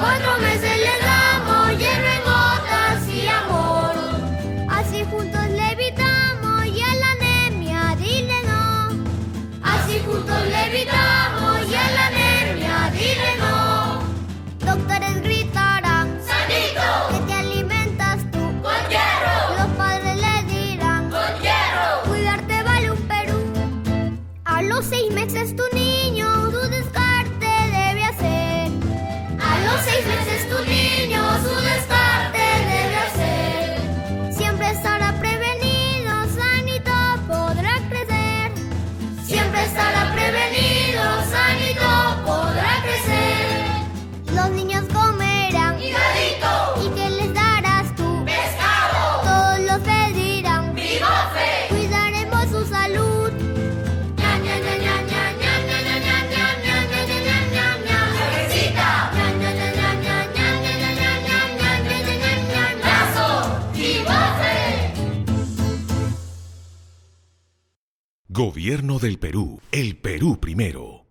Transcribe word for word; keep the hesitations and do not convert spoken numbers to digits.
Cuatro meses le damos hierro en gotas y amor. Así juntos le evitamos y a la anemia dile no. Así juntos le evitamos y a la anemia dile no. Doctores gritarán, ¡sanito! Que te alimentas tú con hierro. Los padres le dirán, con hierro. Cuidarte vale un Perú. A los seis meses tu niño su descarte debe hacer. A los seis meses tu niño su descarte debe hacer. Siempre estará prevenido, sanito podrá crecer. Siempre estará prevenido, sanito podrá crecer. Los niños comerán higadito. ¿Y qué les darás tú? Pescado. Todos los pedirán bigote. Cuidaremos su salud. Ña, ña, ña, ña, ña, ña, ña, ña, ña, ña, ña, ña, ña, ña, ña. Cabecita. Ña, ña, ña, ña, ña, ña, ña, ña, ña, ña, ña, ña, ña, ña, ña. Brazo. Bigote. Gobierno del Perú. El Perú primero.